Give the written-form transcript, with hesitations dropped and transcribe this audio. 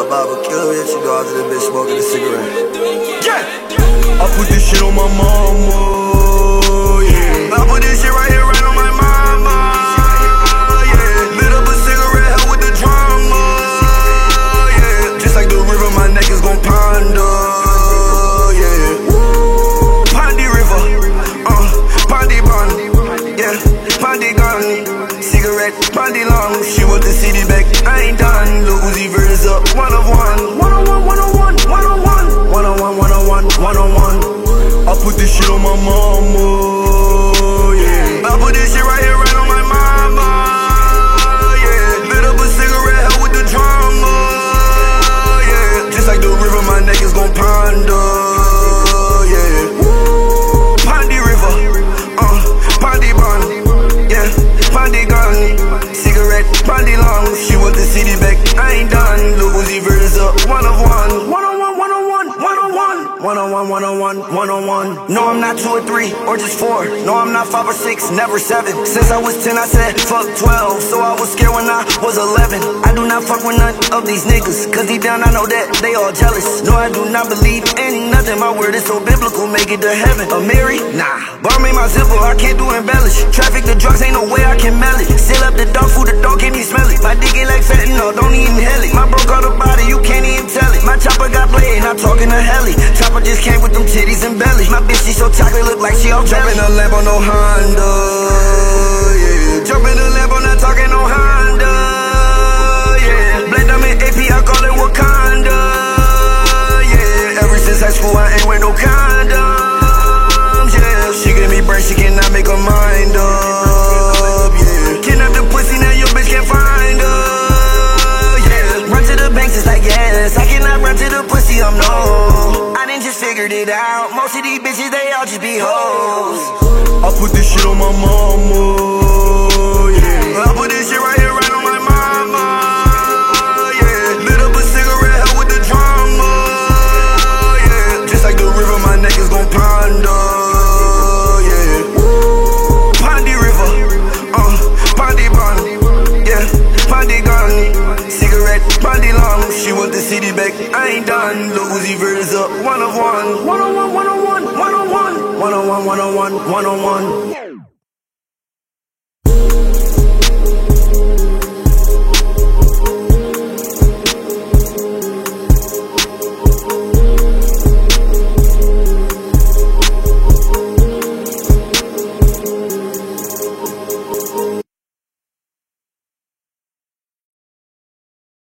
my barbecue, yeah, she go out to the bitch smoking a cigarette. Yeah! I put this shit on my mama, yeah. I put this shit right here, right on my mama, yeah. Lit up a cigarette, hell with the drama, yeah. Just like the river, my neck is gon' ponder, yeah. Woo, Pondy River, Pondy Bun, yeah. Pondy gun, cigarette, Pondy long. She want the city back, I ain't done. Lil Uzi Vert is up, one of one. One on one, one on one, one on one. One on one, one on one, one on one. I put this shit on my mama, yeah. I put this shit right here, right on my mama, yeah. Lit up a cigarette, hell with the drama, yeah. Just like the river, my neck is gon' ponder, yeah. Woo, Pondy River, Pondy Bun, yeah. Pondy gun, cigarette, Pondy long. She want the city back, I ain't done. Lil Uzi Vert is up, one of one. One on one, one on one, one on one. One on one, one on one, one on one. No, I'm not 2 or 3 or just 4. No, I'm not 5 or 6, never 7. Since I was 10, I said fuck 12. So I was scared when I was 11. I do not fuck with none of these niggas, cause deep down I know that they all jealous. No, I do not believe in nothing. My word is so biblical, make it to heaven. A Mary? Nah. Bar made my zipper, I can't do embellish. Traffic the drugs, ain't no way I can mail it. Seal up the dog food, the dog can't even smell it. My dick get like fentanyl, don't even hell it. My bro got a body, you can't even tell it. My chopper got blade, not talking to heli. Chopper just came with them titties and belly. My bitch, she so chocolate, look like she all jelly. Jump in a Lambo, no Honda, yeah. Jump in a Lambo, not talking no Honda, yeah. Black diamond AP, I call it Wakanda, yeah. Ever since high school, I ain't wear no condoms, yeah. She give me bread, she cannot make her mind up, yeah. Kidnap the pussy, now your bitch can't find her, yeah. Run to the banks, it's like yes. I cannot run to the pussy, I'm no. I done just figured it out. Most of these bitches, they all just be hoes. I put this shit on my mama, yeah. I put this shit right here, right on my mama, yeah. Lit up a cigarette, hell with the drama, yeah. Just like the river, my neck is gon' ponder, yeah. Woo, Pondy River, Pondy Bun, yeah. Pondy gun, cigarette, Pondy long. She want the city back, I ain't done. Lil Uzi Vert is up, one of one. One on one, one on one, one on one. One on one, one on one, one on one.